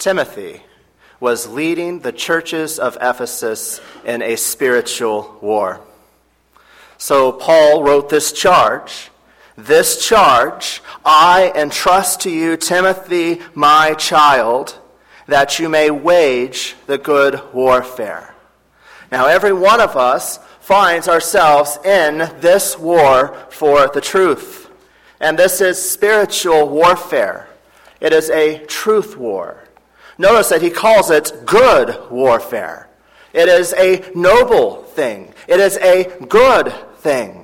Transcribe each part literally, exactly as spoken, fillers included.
Timothy was leading the churches of Ephesus in a spiritual war. So Paul wrote this charge. This charge I entrust to you, Timothy, my child, that you may wage the good warfare. Now, every one of us finds ourselves in this war for the truth. And this is spiritual warfare. It is a truth war. Notice that he calls it good warfare. It is a noble thing. It is a good thing.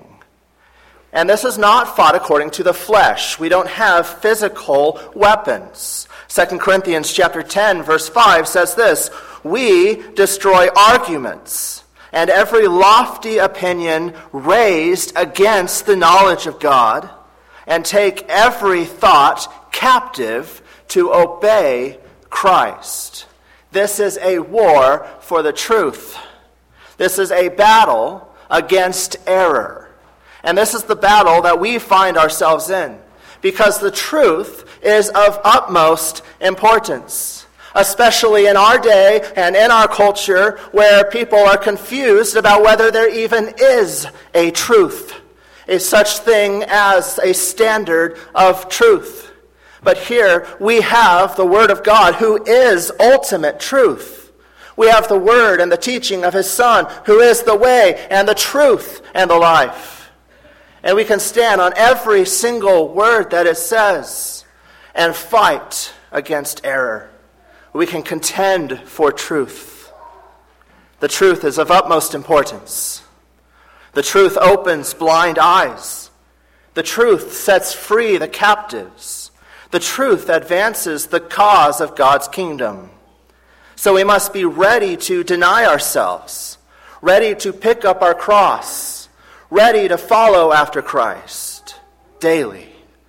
And this is not fought according to the flesh. We don't have physical weapons. Second Corinthians chapter ten, verse five says this, we destroy arguments and every lofty opinion raised against the knowledge of God, and take every thought captive to obey Christ. This is a war for the truth. This is a battle against error. And this is the battle that we find ourselves in, because the truth is of utmost importance, especially in our day and in our culture where people are confused about whether there even is a truth, a such thing as a standard of truth. But here we have the Word of God, who is ultimate truth. We have the Word and the teaching of His Son, who is the way and the truth and the life. And we can stand on every single word that it says and fight against error. We can contend for truth. The truth is of utmost importance. The truth opens blind eyes. The truth sets free the captives. The truth advances the cause of God's kingdom. So we must be ready to deny ourselves, ready to pick up our cross, ready to follow after Christ daily,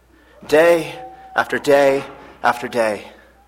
day after day after day.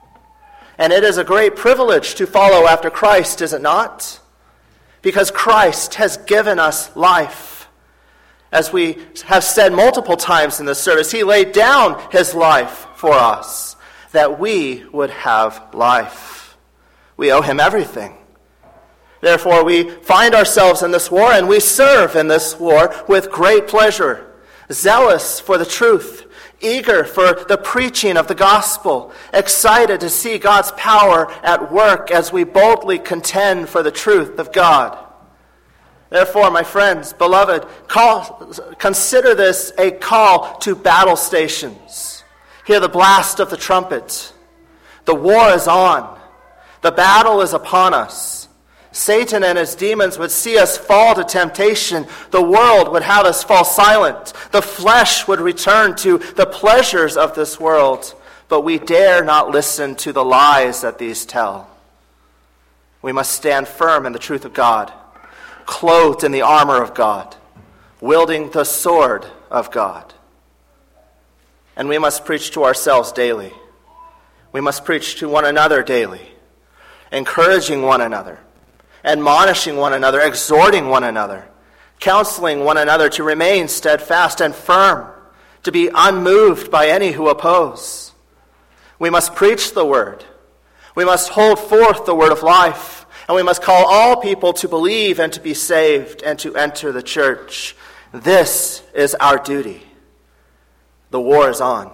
And it is a great privilege to follow after Christ, is it not? Because Christ has given us life. As we have said multiple times in this service, He laid down His life for us, that we would have life. We owe Him everything. Therefore, we find ourselves in this war, and we serve in this war with great pleasure, zealous for the truth, eager for the preaching of the gospel, excited to see God's power at work as we boldly contend for the truth of God. Therefore, my friends, beloved, call, consider this a call to battle stations. Hear the blast of the trumpet. The war is on. The battle is upon us. Satan and his demons would see us fall to temptation. The world would have us fall silent. The flesh would return to the pleasures of this world. But we dare not listen to the lies that these tell. We must stand firm in the truth of God, clothed in the armor of God, wielding the sword of God. And we must preach to ourselves daily. We must preach to one another daily, encouraging one another, admonishing one another, exhorting one another, counseling one another to remain steadfast and firm, to be unmoved by any who oppose. We must preach the word. We must hold forth the word of life, and we must call all people to believe and to be saved and to enter the church. This is our duty. The war is on.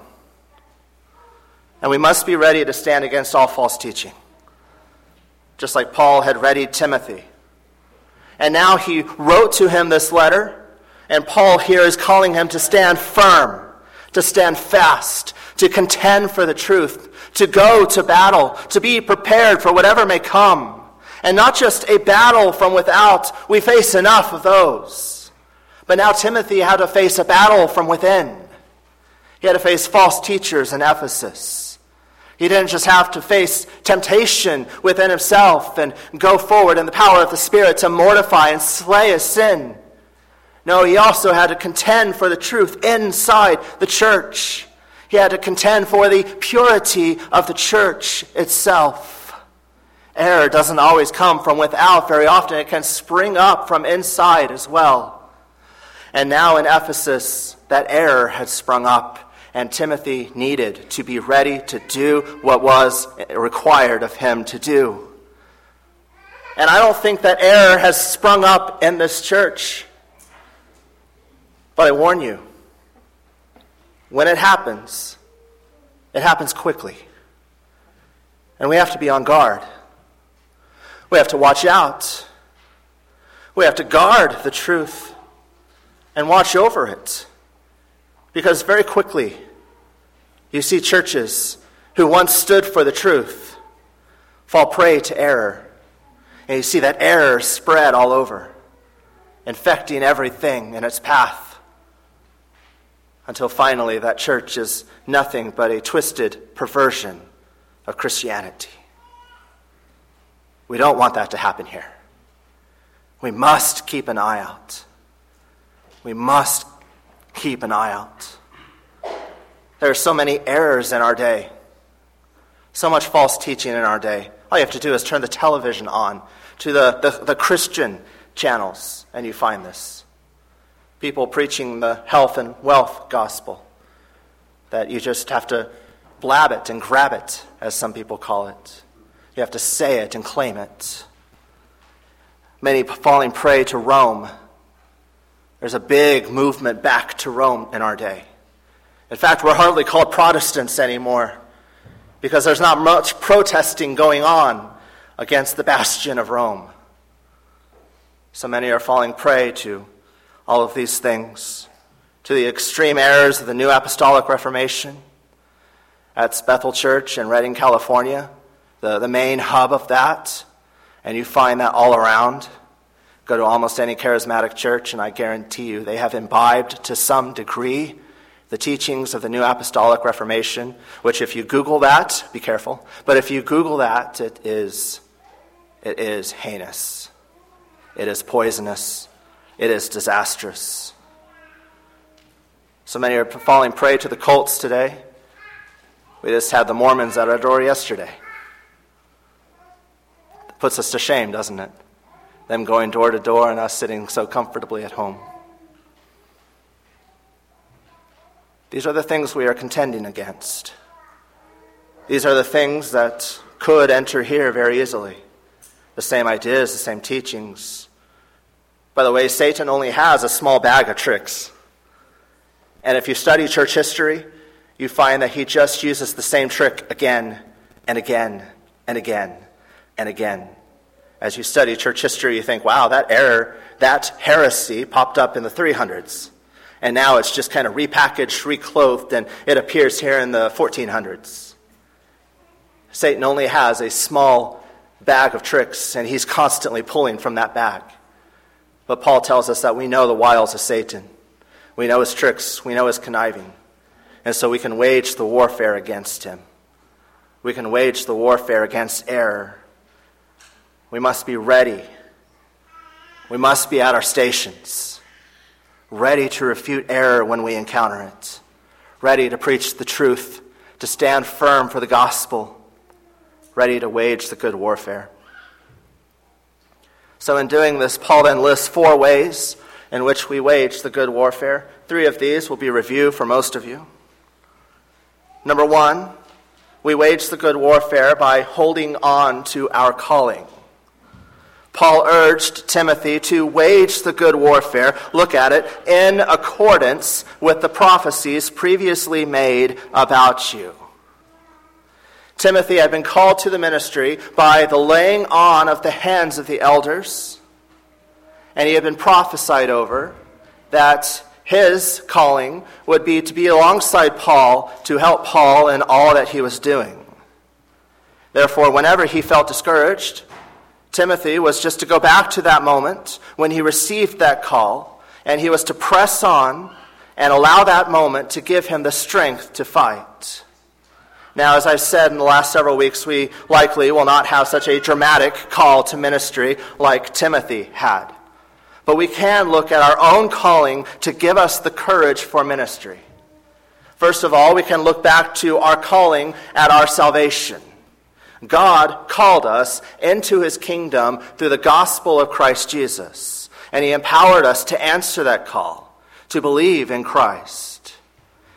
And we must be ready to stand against all false teaching, just like Paul had readied Timothy. And now he wrote to him this letter, and Paul here is calling him to stand firm, to stand fast, to contend for the truth, to go to battle, to be prepared for whatever may come. And not just a battle from without, we face enough of those. But now Timothy had to face a battle from within. He had to face false teachers in Ephesus. He didn't just have to face temptation within himself and go forward in the power of the Spirit to mortify and slay his sin. No, he also had to contend for the truth inside the church. He had to contend for the purity of the church itself. Error doesn't always come from without. Very often it can spring up from inside as well. And now in Ephesus, that error had sprung up. And Timothy needed to be ready to do what was required of him to do. And I don't think that error has sprung up in this church. But I warn you, when it happens, it happens quickly. And we have to be on guard. We have to watch out. We have to guard the truth and watch over it. Because very quickly, you see churches who once stood for the truth fall prey to error. And you see that error spread all over, infecting everything in its path, until finally that church is nothing but a twisted perversion of Christianity. We don't want that to happen here. We must keep an eye out. We must keep an eye out. There are so many errors in our day. So much false teaching in our day. All you have to do is turn the television on to the, the, the Christian channels, and you find this. People preaching the health and wealth gospel, that you just have to blab it and grab it, as some people call it. You have to say it and claim it. Many falling prey to Rome. There's a big movement back to Rome in our day. In fact, we're hardly called Protestants anymore because there's not much protesting going on against the bastion of Rome. So many are falling prey to all of these things, to the extreme errors of the New Apostolic Reformation. That's Bethel Church in Redding, California, the, the main hub of that. And you find that all around. Go to almost any charismatic church, and I guarantee you they have imbibed to some degree the teachings of the New Apostolic Reformation, which if you Google that, be careful, but if you Google that, it is, it is heinous. It is poisonous. It is disastrous. So many are falling prey to the cults today. We just had the Mormons at our door yesterday. It puts us to shame, doesn't it? Them going door to door and us sitting so comfortably at home. These are the things we are contending against. These are the things that could enter here very easily. The same ideas, the same teachings. By the way, Satan only has a small bag of tricks. And if you study church history, you find that he just uses the same trick again and again and again and again. As you study church history, you think, wow, that error, that heresy popped up in the three hundreds. And now it's just kind of repackaged, reclothed, and it appears here in the fourteen hundreds. Satan only has a small bag of tricks, and he's constantly pulling from that bag. But Paul tells us that we know the wiles of Satan. We know his tricks. We know his conniving. And so we can wage the warfare against him. We can wage the warfare against error. We must be ready. We must be at our stations, ready to refute error when we encounter it, ready to preach the truth, to stand firm for the gospel, ready to wage the good warfare. So in doing this, Paul then lists four ways in which we wage the good warfare. Three of these will be review for most of you. Number one, we wage the good warfare by holding on to our calling. Paul urged Timothy to wage the good warfare, look at it, in accordance with the prophecies previously made about you. Timothy had been called to the ministry by the laying on of the hands of the elders, and he had been prophesied over that his calling would be to be alongside Paul, to help Paul in all that he was doing. Therefore, whenever he felt discouraged, Timothy was just to go back to that moment when he received that call, and he was to press on and allow that moment to give him the strength to fight. Now, as I've said in the last several weeks, we likely will not have such a dramatic call to ministry like Timothy had. But we can look at our own calling to give us the courage for ministry. First of all, we can look back to our calling at our salvation. God called us into his kingdom through the gospel of Christ Jesus. And he empowered us to answer that call, to believe in Christ.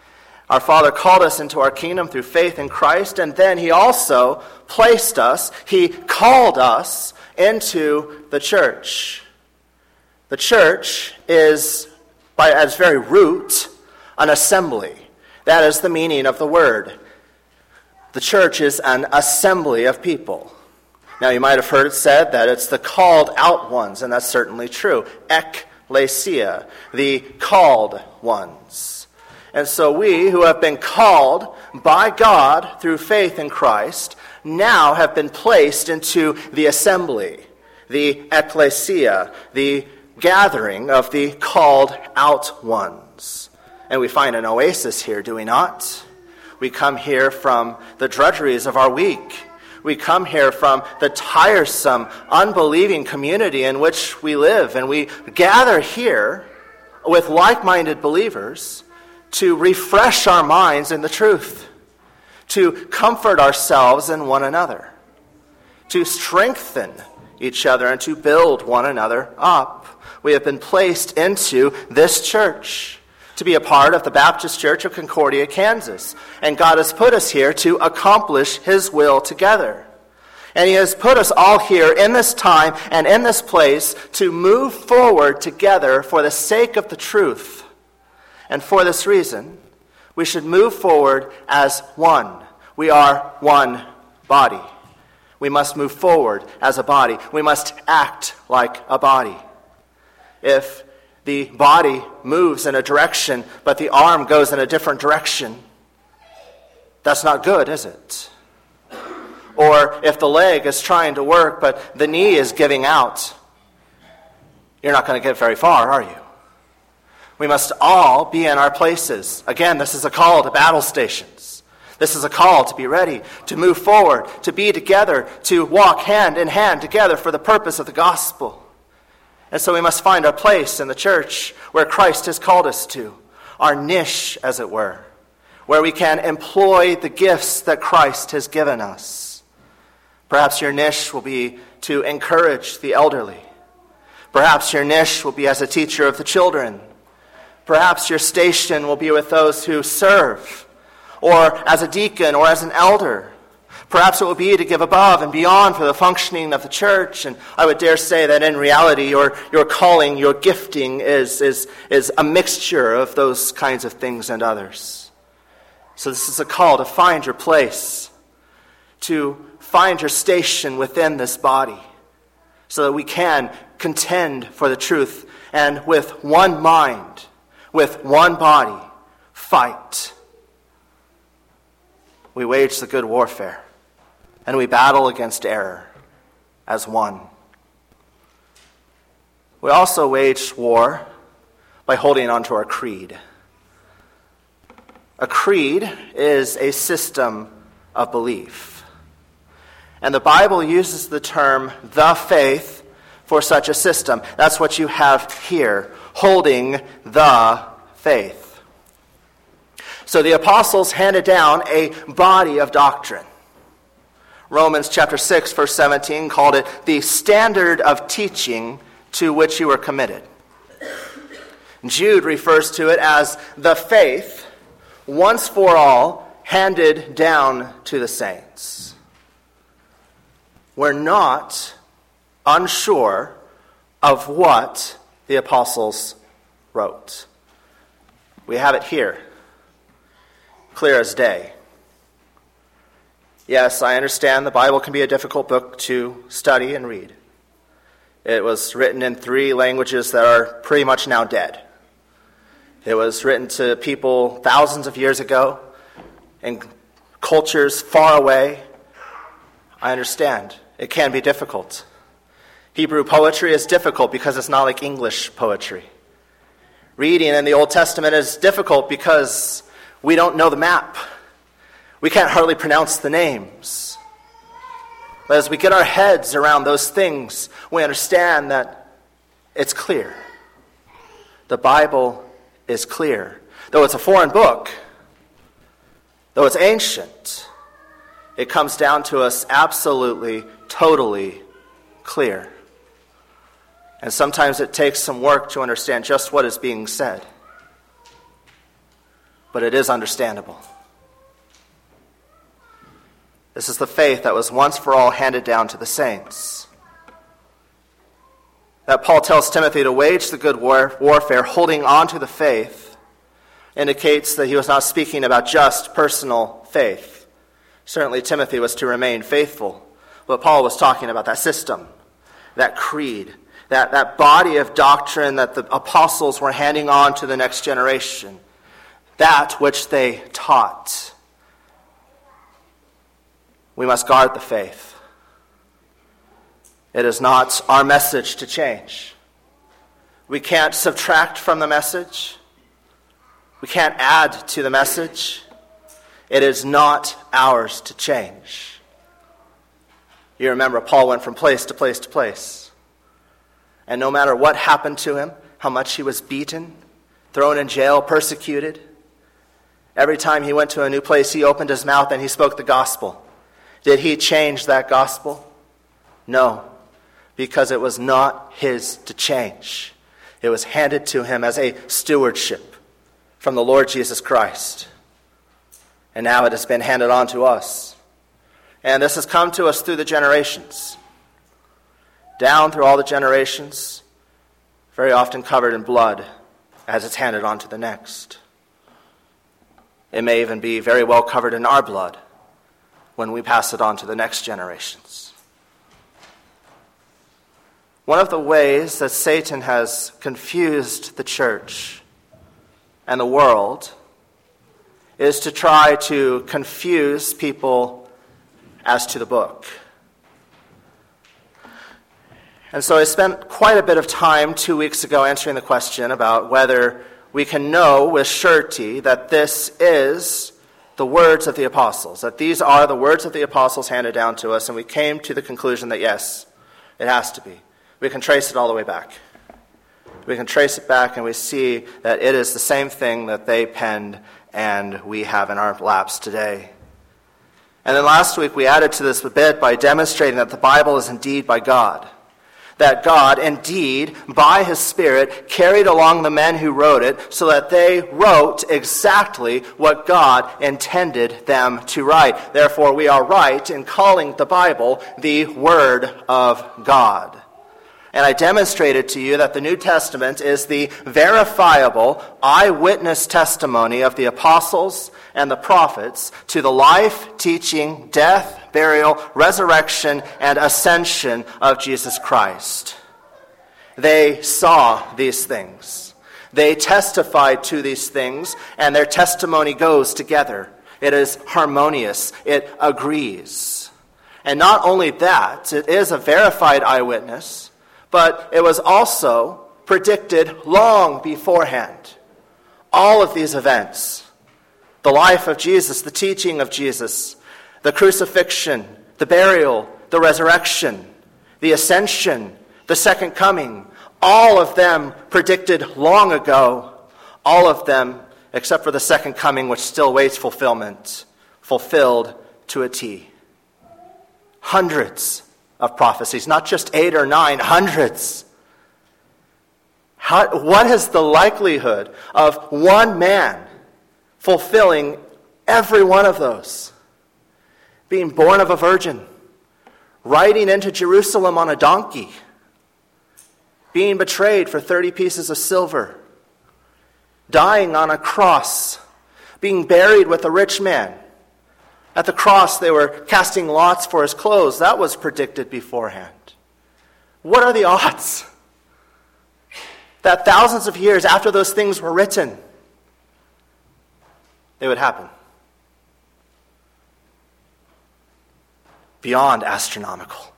Our Father called us into our kingdom through faith in Christ, and then he also placed us, he called us into the church. The church is, by its very root, an assembly. That is the meaning of the word. The church is an assembly of people. Now, you might have heard it said that it's the called out ones, and that's certainly true. Ekklesia, the called ones. And so we, who have been called by God through faith in Christ, now have been placed into the assembly, the ekklesia, the gathering of the called out ones. And we find an oasis here, do we not? We come here from the drudgeries of our week. We come here from the tiresome, unbelieving community in which we live. And we gather here with like-minded believers to refresh our minds in the truth, to comfort ourselves and one another, to strengthen each other and to build one another up. We have been placed into this church to be a part of the Baptist Church of Concordia, Kansas. And God has put us here to accomplish his will together. And he has put us all here in this time and in this place to move forward together for the sake of the truth. And for this reason, we should move forward as one. We are one body. We must move forward as a body. We must act like a body. If the body moves in a direction, but the arm goes in a different direction, that's not good, is it? Or if the leg is trying to work, but the knee is giving out, you're not going to get very far, are you? We must all be in our places. Again, this is a call to battle stations. This is a call to be ready, to move forward, to be together, to walk hand in hand together for the purpose of the gospel. And so we must find our place in the church where Christ has called us to, our niche, as it were, where we can employ the gifts that Christ has given us. Perhaps your niche will be to encourage the elderly. Perhaps your niche will be as a teacher of the children. Perhaps your station will be with those who serve, or as a deacon or as an elder. Perhaps it will be to give above and beyond for the functioning of the church. And I would dare say that in reality, your, your calling, your gifting is, is, is a mixture of those kinds of things and others. So this is a call to find your place, to find your station within this body, so that we can contend for the truth and with one mind, with one body, fight. We wage the good warfare. And we battle against error as one. We also wage war by holding on to our creed. A creed is a system of belief. And the Bible uses the term the faith for such a system. That's what you have here, holding the faith. So the apostles handed down a body of doctrine. Romans chapter six, verse seventeen called it the standard of teaching to which you were committed. Jude refers to it as the faith, once for all, handed down to the saints. We're not unsure of what the apostles wrote. We have it here, clear as day. Yes, I understand the Bible can be a difficult book to study and read. It was written in three languages that are pretty much now dead. It was written to people thousands of years ago in cultures far away. I understand. It can be difficult. Hebrew poetry is difficult because it's not like English poetry. Reading in the Old Testament is difficult because we don't know the map. We can't hardly pronounce the names. But as we get our heads around those things, we understand that it's clear. The Bible is clear. Though it's a foreign book, though it's ancient, it comes down to us absolutely, totally clear. And sometimes it takes some work to understand just what is being said. but it is understandable. This is the faith that was once for all handed down to the saints. That Paul tells Timothy to wage the good war, warfare, holding on to the faith, indicates that he was not speaking about just personal faith. Certainly Timothy was to remain faithful, but Paul was talking about that system, that creed, that, that body of doctrine that the apostles were handing on to the next generation, that which they taught. We must guard the faith. It is not our message to change. We can't subtract from the message. We can't add to the message. It is not ours to change. You remember, Paul went from place to place to place. And no matter what happened to him, how much he was beaten, thrown in jail, persecuted, every time he went to a new place, he opened his mouth and he spoke the gospel. Did he change that gospel? No, because it was not his to change. It was handed to him as a stewardship from the Lord Jesus Christ. And now it has been handed on to us. And this has come to us through the generations. Down through all the generations, very often covered in blood as it's handed on to the next. It may even be very well covered in our blood when we pass it on to the next generations. One of the ways that Satan has confused the church and the world is to try to confuse people as to the book. And so I spent quite a bit of time two weeks ago answering the question about whether we can know with surety that this is the words of the apostles, that these are the words of the apostles handed down to us, and we came to the conclusion that yes, it has to be. We can trace it all the way back. We can trace it back and we see that it is the same thing that they penned and we have in our laps today. And then last week we added to this a bit by demonstrating that the Bible is indeed by God. That God, indeed, by His Spirit, carried along the men who wrote it so that they wrote exactly what God intended them to write. Therefore, we are right in calling the Bible the Word of God. And I demonstrated to you that the New Testament is the verifiable eyewitness testimony of the apostles and the prophets to the life, teaching, death, burial, resurrection, and ascension of Jesus Christ. They saw these things. They testified to these things, and their testimony goes together. It is harmonious. It agrees. And not only that, it is a verified eyewitness, but it was also predicted long beforehand. All of these events, the life of Jesus, the teaching of Jesus, the crucifixion, the burial, the resurrection, the ascension, the second coming, all of them predicted long ago, all of them, except for the second coming, which still waits fulfillment, fulfilled to a T. Hundreds of prophecies, not just eight or nine, hundreds. How, what is the likelihood of one man fulfilling every one of those? Being born of a virgin, riding into Jerusalem on a donkey, being betrayed for thirty pieces of silver, dying on a cross, being buried with a rich man. At the cross, they were casting lots for his clothes. That was predicted beforehand. What are the odds that thousands of years after those things were written, they would happen? Beyond astronomical.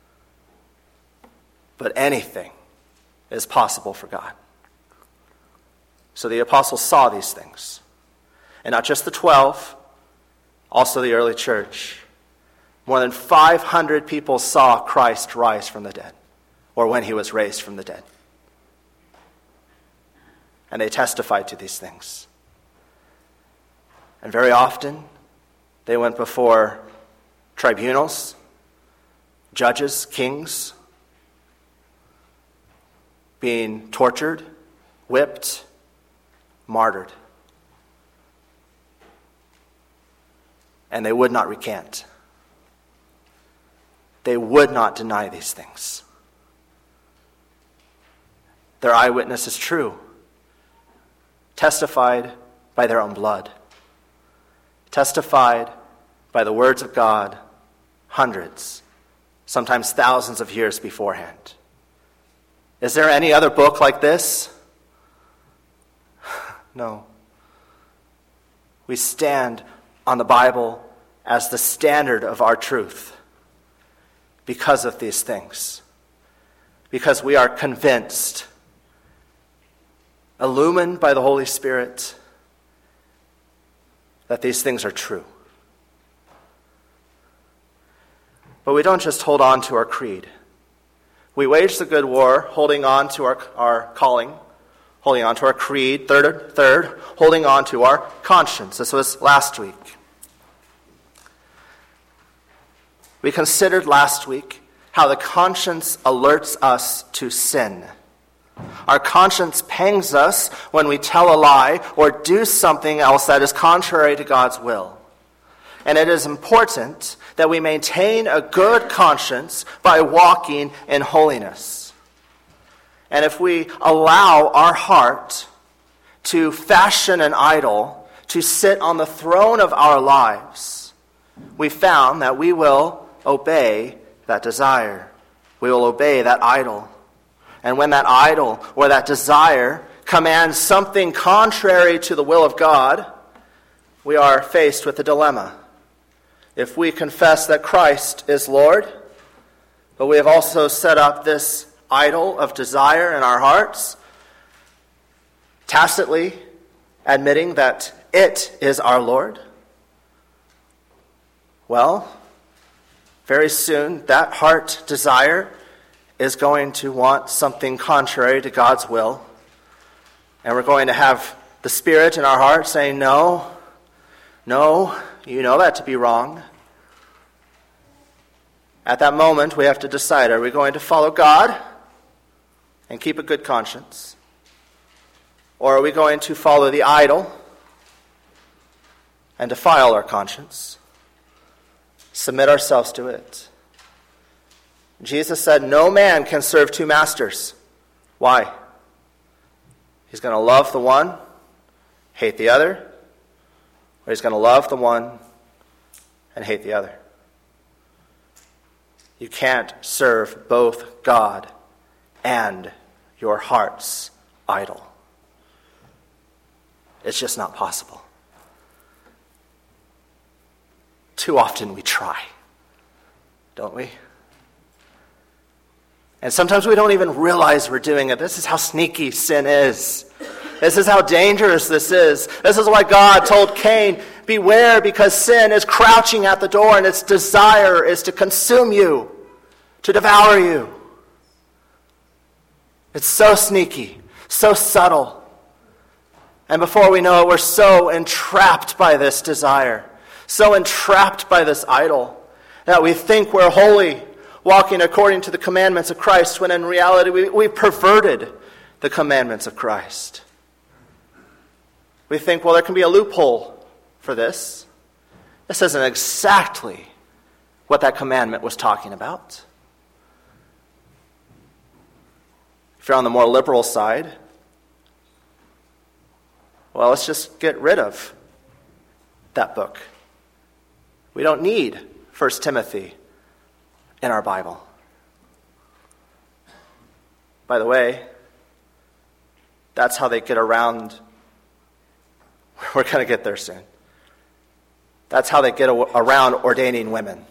But anything is possible for God. So the apostles saw these things. And not just the twelve, also the early church. More than five hundred people saw Christ rise from the dead, or when he was raised from the dead. And they testified to these things. And very often, they went before tribunals, judges, kings, being tortured, whipped, martyred. and they would not recant. They would not deny these things. Their eyewitness is true, testified by their own blood, testified by the words of God hundreds, sometimes thousands of years beforehand. Is there any other book like this? No. We stand on the Bible as the standard of our truth because of these things, because we are convinced, illumined by the Holy Spirit, that these things are true. But we don't just hold on to our creed. We wage the good war, holding on to our, our calling, holding on to our creed, third, third, holding on to our conscience. This was last week. We considered last week how the conscience alerts us to sin. Our conscience pangs us when we tell a lie or do something else that is contrary to God's will. And it is important that we maintain a good conscience by walking in holiness. And if we allow our heart to fashion an idol to sit on the throne of our lives, we found that we will obey that desire. We will obey that idol. And when that idol or that desire commands something contrary to the will of God, we are faced with a dilemma. If we confess that Christ is Lord, but we have also set up this idol of desire in our hearts, tacitly admitting that it is our Lord, well, very soon that heart desire is going to want something contrary to God's will. And we're going to have the Spirit in our heart saying, no, no, you know that to be wrong. At that moment, we have to decide, are we going to follow God and keep a good conscience? Or are we going to follow the idol and defile our conscience, submit ourselves to it? Jesus said, no man can serve two masters. Why? He's going to love the one, hate the other, or he's going to love the one and hate the other. You can't serve both God and your heart's idol. It's just not possible. Too often we try, don't we? And sometimes we don't even realize we're doing it. This is how sneaky sin is. This is how dangerous this is. This is why God told Cain, beware, because sin is crouching at the door and its desire is to consume you, to devour you. It's so sneaky, so subtle. And before we know it, we're so entrapped by this desire, so entrapped by this idol, that we think we're holy, walking according to the commandments of Christ, when in reality we, we perverted the commandments of Christ. We think, well, there can be a loophole for this. This isn't exactly what that commandment was talking about. If you're on the more liberal side, well, let's just get rid of that book. We don't need First Timothy in our Bible. By the way, that's how they get around. We're going to get there soon. That's how they get around ordaining women.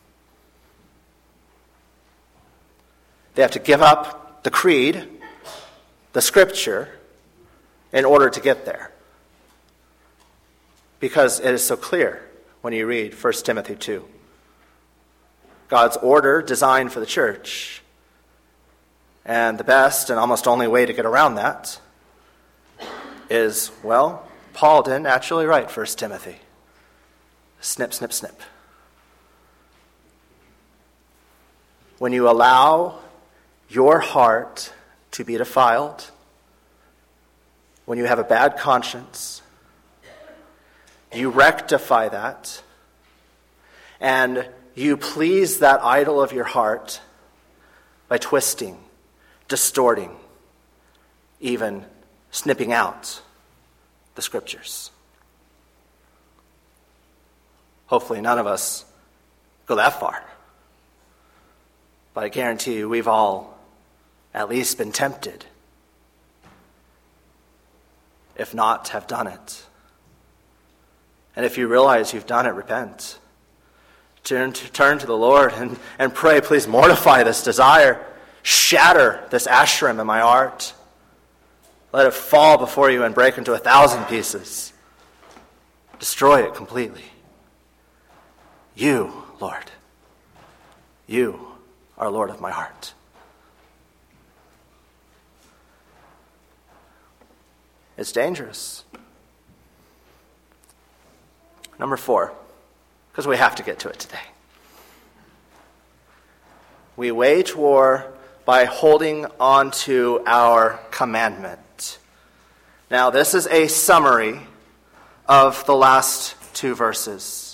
They have to give up the creed, the scripture, in order to get there. Because it is so clear when you read First Timothy two. God's order designed for the church. And the best and almost only way to get around that is, well, Paul didn't actually write First Timothy. Snip, snip, snip. When you allow your heart to be defiled, when you have a bad conscience, you rectify that and you please that idol of your heart by twisting, distorting, even snipping out the Scriptures. Hopefully none of us go that far. But I guarantee you we've all at least been tempted, if not have done it. And if you realize you've done it, repent. Turn to, turn to the Lord and, and pray, please mortify this desire. Shatter this Asherim in my heart. Let it fall before you and break into a thousand pieces. Destroy it completely. You, Lord, you are Lord of my heart. It's dangerous. Number four, because we have to get to it today. We wage war by holding on to our commandment. Now, this is a summary of the last two verses.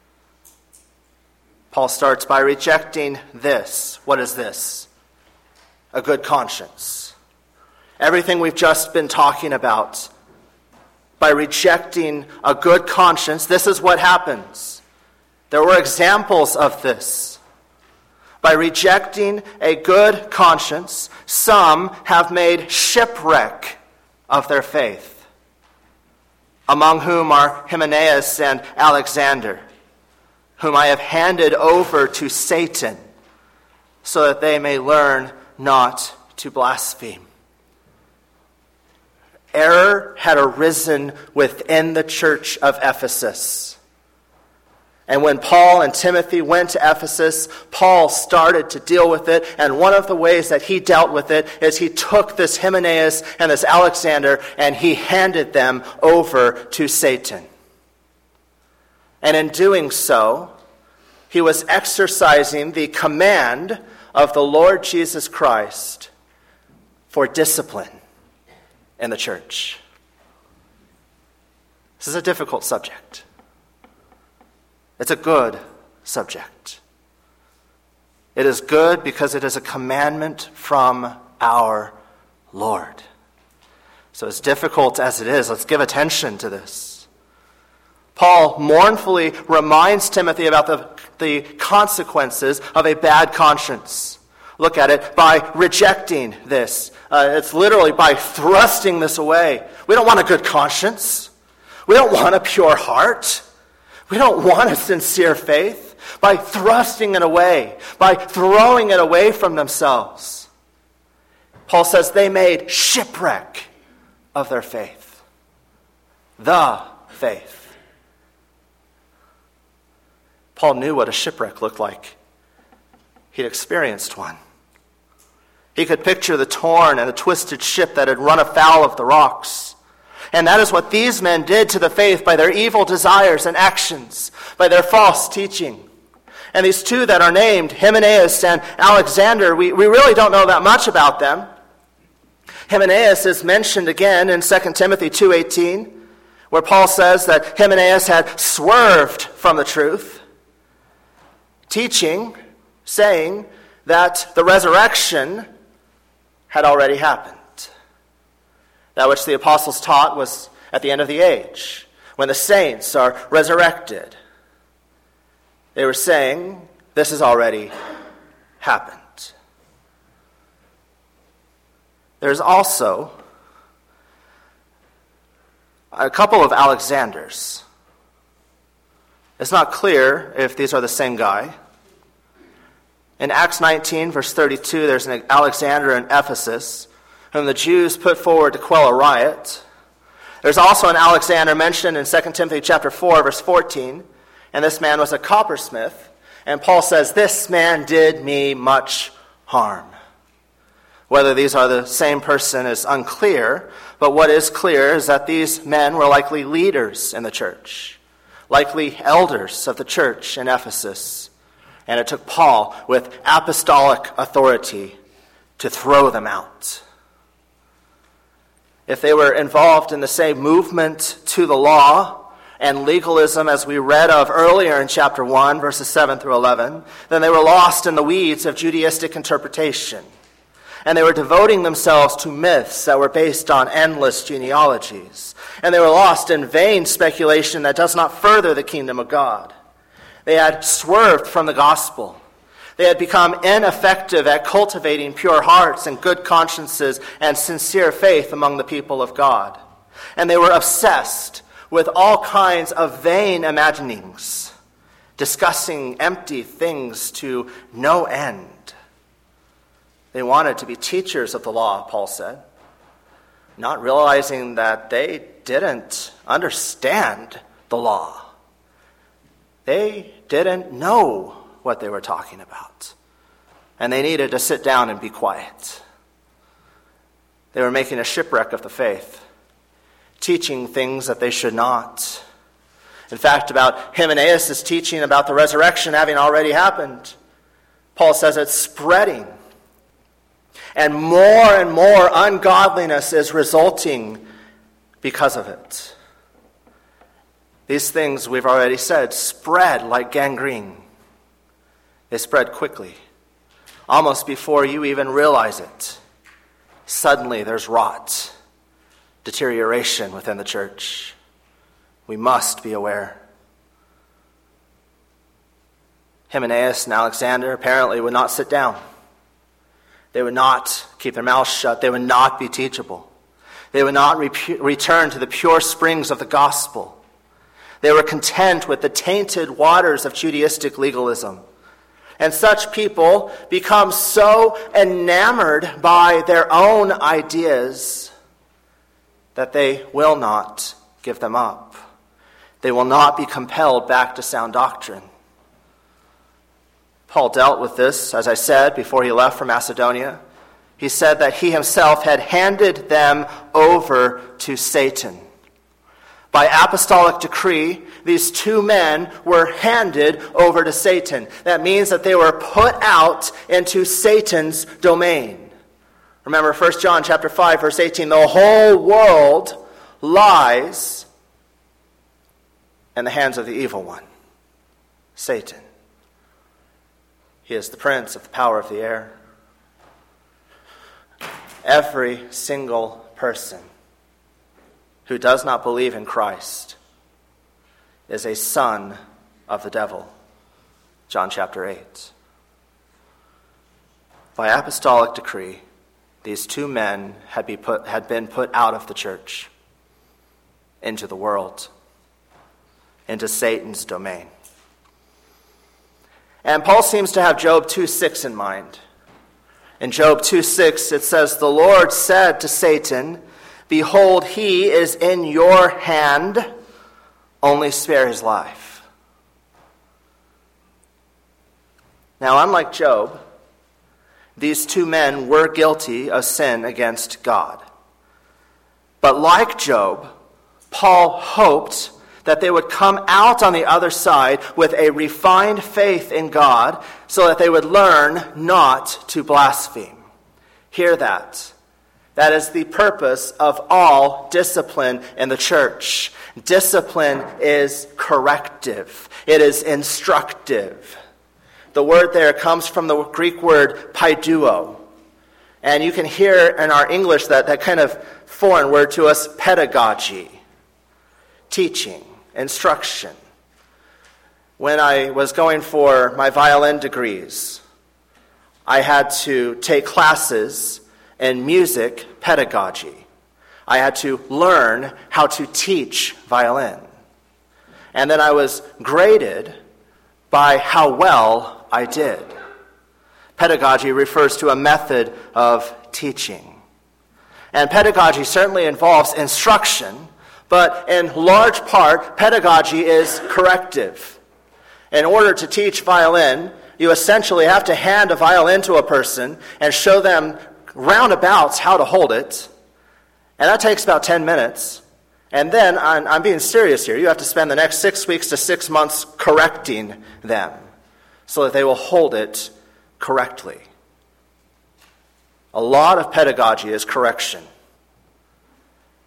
Paul starts by rejecting this. What is this? A good conscience. Everything we've just been talking about. By rejecting a good conscience, this is what happens. There were examples of this. By rejecting a good conscience, some have made shipwreck of their faith, among whom are Hymenaeus and Alexander, whom I have handed over to Satan, so that they may learn not to blaspheme. Error had arisen within the church of Ephesus. And when Paul and Timothy went to Ephesus, Paul started to deal with it. And one of the ways that he dealt with it is he took this Hymenaeus and this Alexander and he handed them over to Satan. And in doing so, he was exercising the command of the Lord Jesus Christ for discipline in the church. This is a difficult subject. It's a good subject. It is good because it is a commandment from our Lord. So as difficult as it is, let's give attention to this. Paul mournfully reminds Timothy about the, the consequences of a bad conscience. Look at it, by rejecting this. Uh, it's literally by thrusting this away. We don't want a good conscience. We don't want a pure heart. We don't want a sincere faith. By thrusting it away, by throwing it away from themselves. Paul says they made shipwreck of their faith. The faith. Paul knew what a shipwreck looked like. He'd experienced one. He could picture the torn and the twisted ship that had run afoul of the rocks. And that is what these men did to the faith by their evil desires and actions, by their false teaching. And these two that are named, Hymenaeus and Alexander, we, we really don't know that much about them. Hymenaeus is mentioned again in Second Timothy two eighteen, where Paul says that Hymenaeus had swerved from the truth, teaching, saying that the resurrection had already happened. That which the apostles taught was at the end of the age, when the saints are resurrected. They were saying, this has already happened. There's also a couple of Alexanders. It's not clear if these are the same guy. In Acts nineteen, verse thirty-two, there's an Alexander in Ephesus, whom the Jews put forward to quell a riot. There's also an Alexander mentioned in Second Timothy chapter four, verse fourteen, and this man was a coppersmith, and Paul says, this man did me much harm. Whether these are the same person is unclear, but what is clear is that these men were likely leaders in the church, likely elders of the church in Ephesus. And it took Paul with apostolic authority to throw them out. If they were involved in the same movement to the law, and legalism, as we read of earlier in chapter one, verses seven through eleven, then they were lost in the weeds of Judaistic interpretation. And they were devoting themselves to myths that were based on endless genealogies. And they were lost in vain speculation that does not further the kingdom of God. They had swerved from the gospel. They had become ineffective at cultivating pure hearts and good consciences and sincere faith among the people of God. And they were obsessed with all kinds of vain imaginings, discussing empty things to no end. They wanted to be teachers of the law, Paul said, not realizing that they didn't understand the law. They didn't know what they were talking about, and they needed to sit down and be quiet. They were making a shipwreck of the faith, teaching things that they should not. In fact, about Hymenaeus' teaching about the resurrection having already happened, Paul says it's spreading. And more and more ungodliness is resulting because of it. These things, we've already said, spread like gangrene. They spread quickly, almost before you even realize it. Suddenly there's rot, deterioration within the church. We must be aware. Hymenaeus and Alexander apparently would not sit down. They would not keep their mouths shut. They would not be teachable. They would not re- return to the pure springs of the gospel. They were content with the tainted waters of Judaistic legalism. And such people become so enamored by their own ideas that they will not give them up. They will not be compelled back to sound doctrine. Paul dealt with this, as I said, before he left for Macedonia. He said that he himself had handed them over to Satan. By apostolic decree, these two men were handed over to Satan. That means that they were put out into Satan's domain. Remember First John chapter five, verse eighteen, the whole world lies in the hands of the evil one, Satan. He is the prince of the power of the air. Every single person who does not believe in Christ is a son of the devil. John chapter eight. By apostolic decree, these two men had, be put, had been put out of the church, into the world, into Satan's domain. And Paul seems to have Job two six in mind. In Job two six, it says, the Lord said to Satan, behold, he is in your hand, only spare his life. Now, unlike Job, these two men were guilty of sin against God. But like Job, Paul hoped that they would come out on the other side with a refined faith in God so that they would learn not to blaspheme. Hear that. That is the purpose of all discipline in the church. Discipline is corrective. It is instructive. The word there comes from the Greek word paiduo. And you can hear in our English that, that kind of foreign word to us, pedagogy, teaching, instruction. When I was going for my violin degrees, I had to take classes in music pedagogy. I had to learn how to teach violin. And then I was graded by how well I did. Pedagogy refers to a method of teaching. And pedagogy certainly involves instruction, but in large part, pedagogy is corrective. In order to teach violin, you essentially have to hand a violin to a person and show them roundabouts how to hold it. And that takes about ten minutes. And then, I'm, I'm being serious here, you have to spend the next six weeks to six months correcting them so that they will hold it correctly. A lot of pedagogy is correction.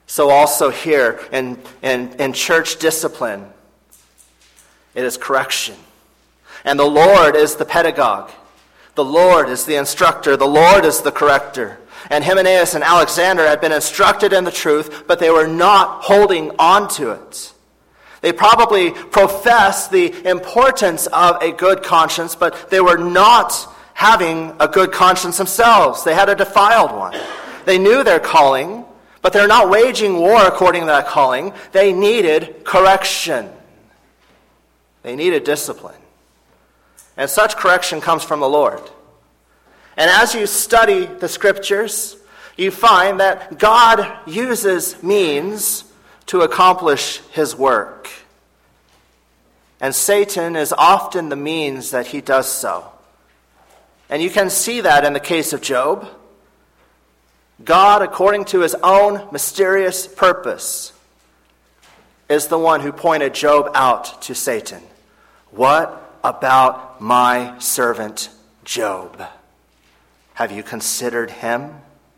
So also here in, in, in church discipline, it is correction. And the Lord is the pedagogue. The Lord is the instructor. The Lord is the corrector. And Hymenaeus and Alexander had been instructed in the truth, but they were not holding on to it. They probably professed the importance of a good conscience, but they were not having a good conscience themselves. They had a defiled one. They knew their calling, but they're not waging war according to that calling. They needed correction. They needed discipline. And such correction comes from the Lord. And as you study the Scriptures, you find that God uses means to accomplish his work. And Satan is often the means that he does so. And you can see that in the case of Job. God, according to his own mysterious purpose, is the one who pointed Job out to Satan. What about my servant Job? Have you considered him?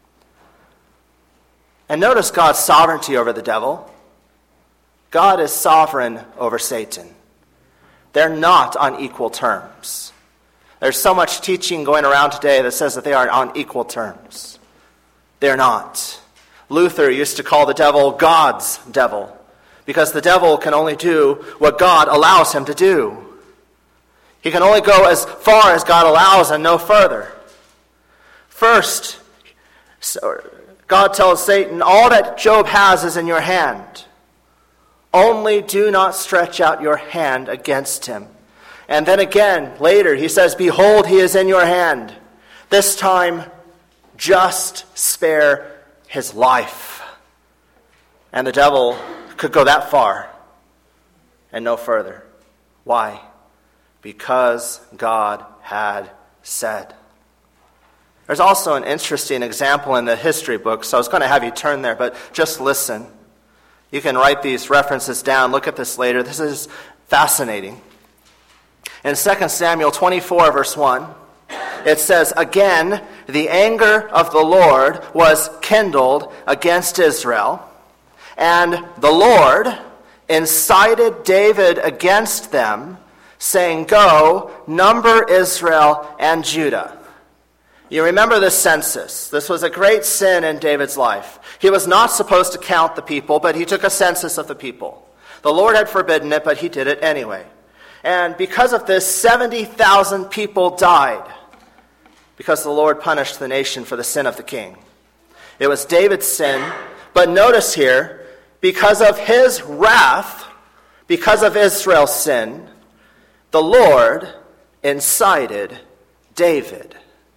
And notice God's sovereignty over the devil. God is sovereign over Satan. They're not on equal terms. There's so much teaching going around today that says that they are on equal terms. They're not. Luther used to call the devil God's devil, because the devil can only do what God allows him to do. He can only go as far as God allows and no further. First, God tells Satan, all that Job has is in your hand. Only do not stretch out your hand against him. And then again, later, he says, behold, he is in your hand. This time, just spare his life. And the devil could go that far and no further. Why? Because God had said. There's also an interesting example in the history book, so I was going to have you turn there, but just listen. You can write these references down. Look at this later. This is fascinating. In Second Samuel twenty-four, verse one, it says, again, the anger of the Lord was kindled against Israel, and the Lord incited David against them, saying, go, number Israel and Judah. You remember this census. This was a great sin in David's life. He was not supposed to count the people, but he took a census of the people. The Lord had forbidden it, but he did it anyway. And because of this, seventy thousand people died, because the Lord punished the nation for the sin of the king. It was David's sin, but notice here, because of his wrath, because of Israel's sin, the Lord incited David.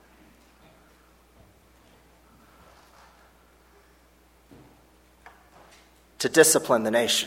To discipline the nation.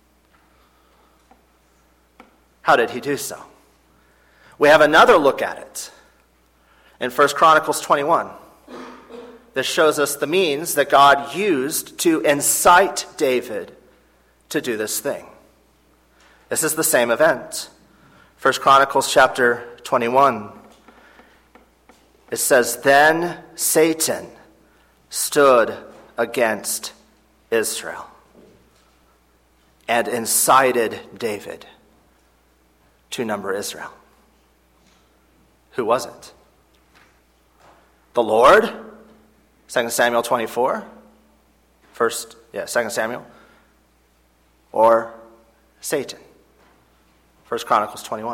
How did he do so? We have another look at it in First Chronicles twenty-one. This shows us the means that God used to incite David to do this thing. This is the same event. First Chronicles chapter twenty-one. It says, then Satan stood against Israel and incited David to number Israel. Who was it? The Lord? Second Samuel twenty-four? First, yeah, Second Samuel? Or Satan? First Chronicles twenty-one.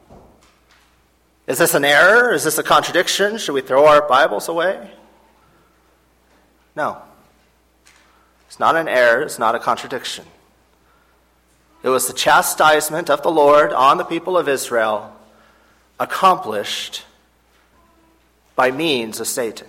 Is this an error? Is this a contradiction? Should we throw our Bibles away? No. It's not an error. It's not a contradiction. It was the chastisement of the Lord on the people of Israel, accomplished by means of Satan.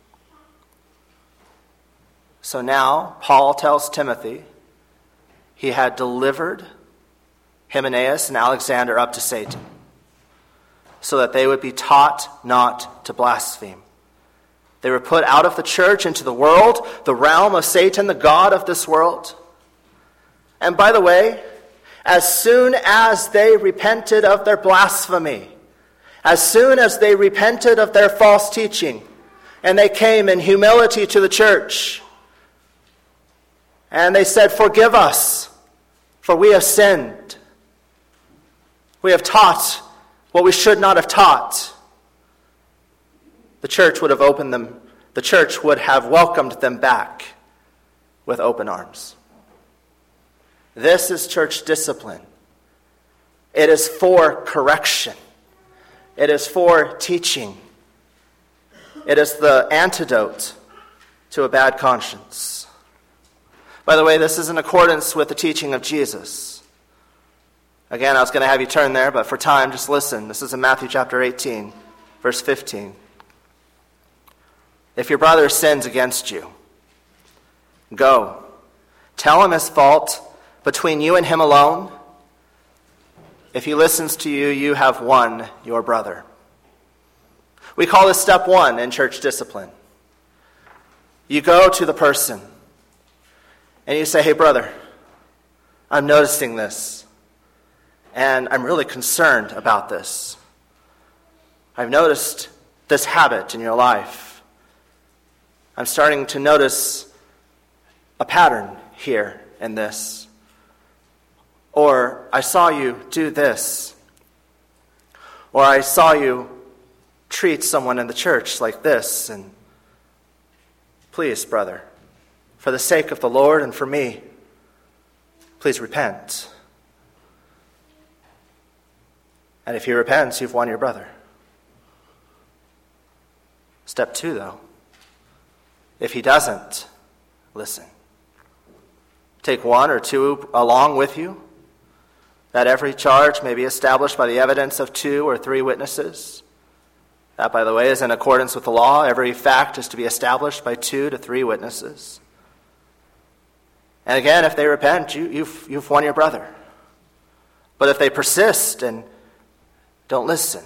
So now, Paul tells Timothy he had delivered Hymenaeus and Alexander up to Satan, so that they would be taught not to blaspheme. They were put out of the church into the world, the realm of Satan, the god of this world. And by the way, as soon as they repented of their blasphemy, as soon as they repented of their false teaching, and they came in humility to the church, And they said, "Forgive us, for we have sinned. We have taught what we should not have taught." The church would have opened them, the church would have welcomed them back with open arms. This is church discipline. It is for correction. It is for teaching. It is the antidote to a bad conscience. By the way, this is in accordance with the teaching of Jesus. Again, I was going to have you turn there, but for time, just listen. This is in Matthew chapter eighteen, verse fifteen. "If your brother sins against you, go, tell him his fault between you and him alone. If he listens to you, you have won your brother." We call this step one in church discipline. You go to the person and you say, "Hey, brother, I'm noticing this, and I'm really concerned about this. I've noticed this habit in your life. I'm starting to notice a pattern here in this. Or I saw you do this. Or I saw you treat someone in the church like this. And please, brother, for the sake of the Lord and for me, please repent." And if he repents, you've won your brother. Step two, though. If he doesn't, listen. Take one or two along with you, that every charge may be established by the evidence of two or three witnesses. That, by the way, is in accordance with the law. Every fact is to be established by two to three witnesses. And again, if they repent, you, you've, you've won your brother. But if they persist and don't listen,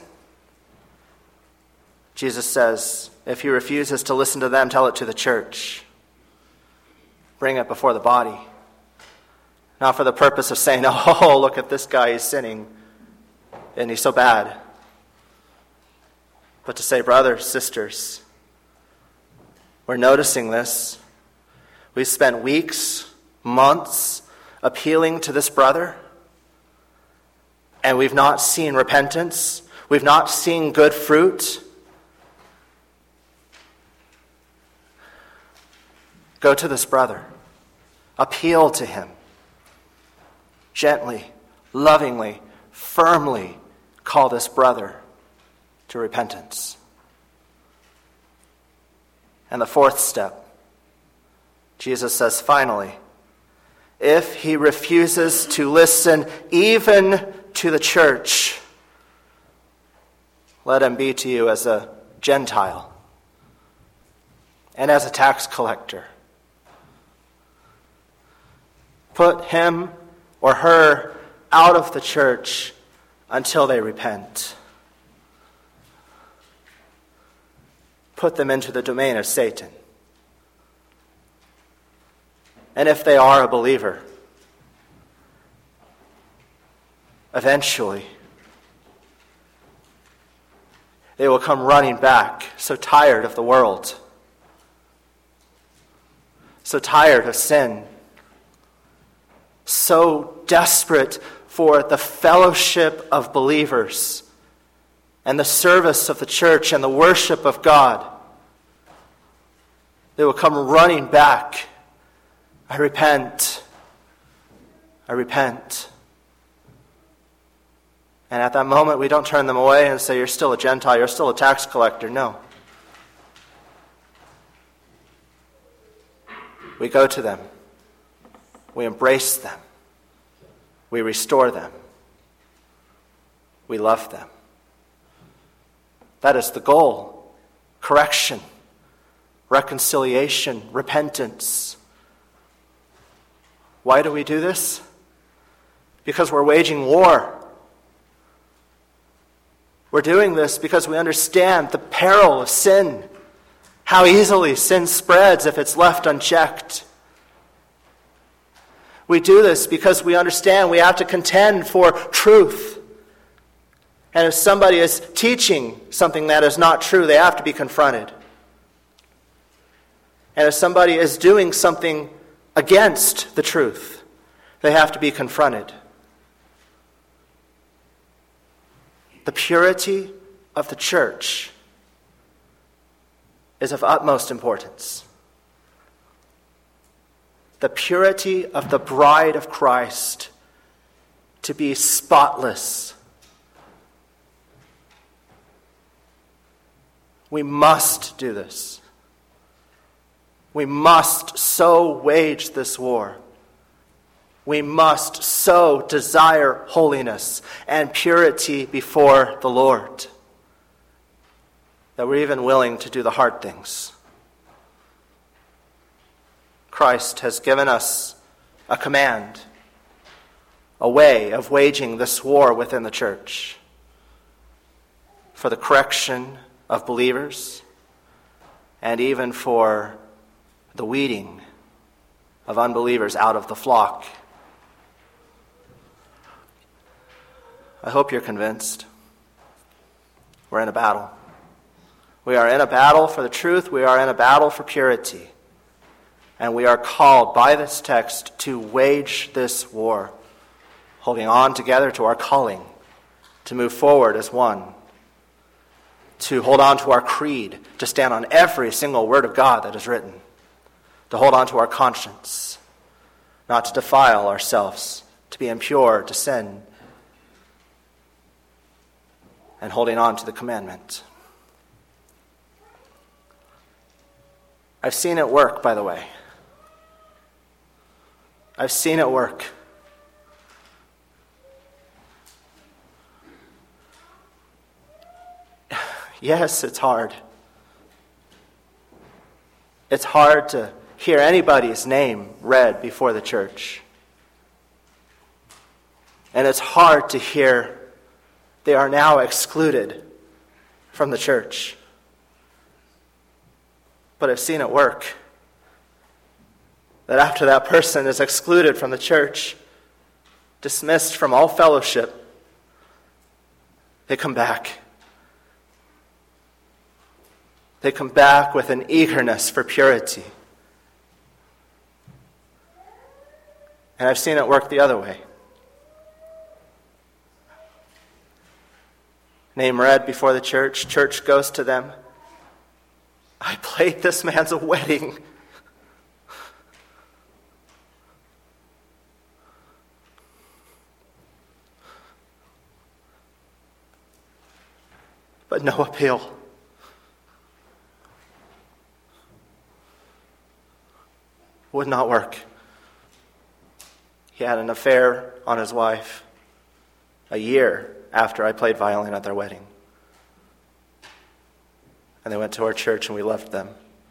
Jesus says, if he refuses to listen to them, tell it to the church. Bring it before the body. Not for the purpose of saying, "Oh, look at this guy, he's sinning, and he's so bad." But to say, "Brothers, sisters, we're noticing this. We've spent weeks, months appealing to this brother, and we've not seen repentance. We've not seen good fruit. Go to this brother. Appeal to him. Gently, lovingly, firmly call this brother to repentance." And the fourth step, Jesus says, finally, if he refuses to listen even to the church, let him be to you as a Gentile and as a tax collector. Put him or her out of the church until they repent. Put them into the domain of Satan. And if they are a believer, eventually they will come running back, so tired of the world, so tired of sin, so desperate for the fellowship of believers and the service of the church and the worship of God. They will come running back. I repent. I repent. And at that moment, we don't turn them away and say, "You're still a Gentile, you're still a tax collector." No. We go to them. We embrace them. We restore them. We love them. That is the goal. Correction, reconciliation, repentance. Why do we do this? Because we're waging war. We're doing this because we understand the peril of sin, how easily sin spreads if it's left unchecked. We do this because we understand we have to contend for truth. And if somebody is teaching something that is not true, they have to be confronted. And if somebody is doing something against the truth. They have to be confronted. The purity of the church is of utmost importance. The purity of the bride of Christ to be spotless. We must do this. We must so wage this war. We must so desire holiness and purity before the Lord that we're even willing to do the hard things. Christ has given us a command, a way of waging this war within the church for the correction of believers and even for the weeding of unbelievers out of the flock. I hope you're convinced. We're in a battle. We are in a battle for the truth. We are in a battle for purity. And we are called by this text to wage this war, holding on together to our calling, to move forward as one, to hold on to our creed, to stand on every single word of God that is written, to hold on to our conscience, not to defile ourselves, to be impure, to sin, and holding on to the commandment. I've seen it work, by the way. I've seen it work. Yes, it's hard. It's hard to hear anybody's name read before the church. And it's hard to hear they are now excluded from the church. But I've seen it work. That after that person is excluded from the church, dismissed from all fellowship, they come back. They come back with an eagerness for purity. And I've seen it work the other way. Name read before the church, church goes to them. I played this man's wedding. But no appeal. Would not work. He had an affair on his wife a year after I played violin at their wedding. And they went to our church and we left them.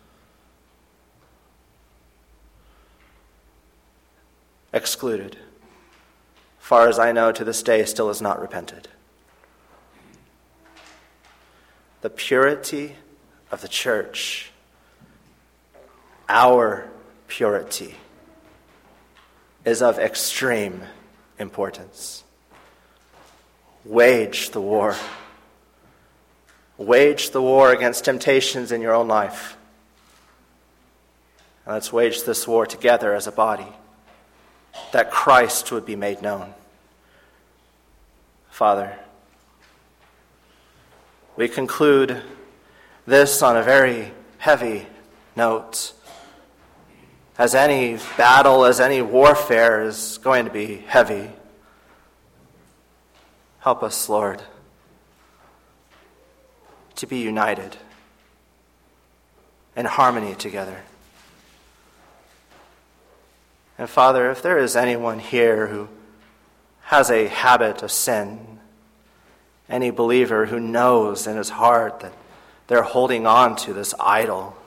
Excluded. Far as I know, to this day, still has not repented. The purity of the church, our purity, is of extreme importance. Wage the war. Wage the war against temptations in your own life. And let's wage this war together as a body, that Christ would be made known. Father, we conclude this on a very heavy note, as any battle, as any warfare is going to be heavy. Help us, Lord, to be united in harmony together. And Father, if there is anyone here who has a habit of sin, any believer who knows in his heart that they're holding on to this idol,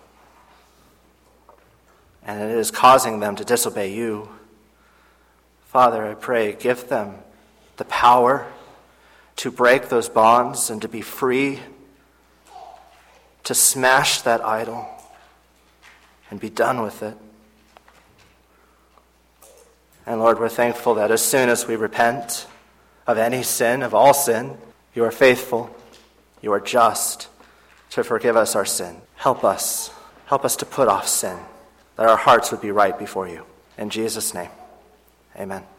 and it is causing them to disobey you, Father, I pray, give them the power to break those bonds and to be free, to smash that idol and be done with it. And Lord, we're thankful that as soon as we repent of any sin, of all sin, you are faithful, you are just to forgive us our sin. Help us, help us to put off sin, that our hearts would be right before you. In Jesus' name, amen.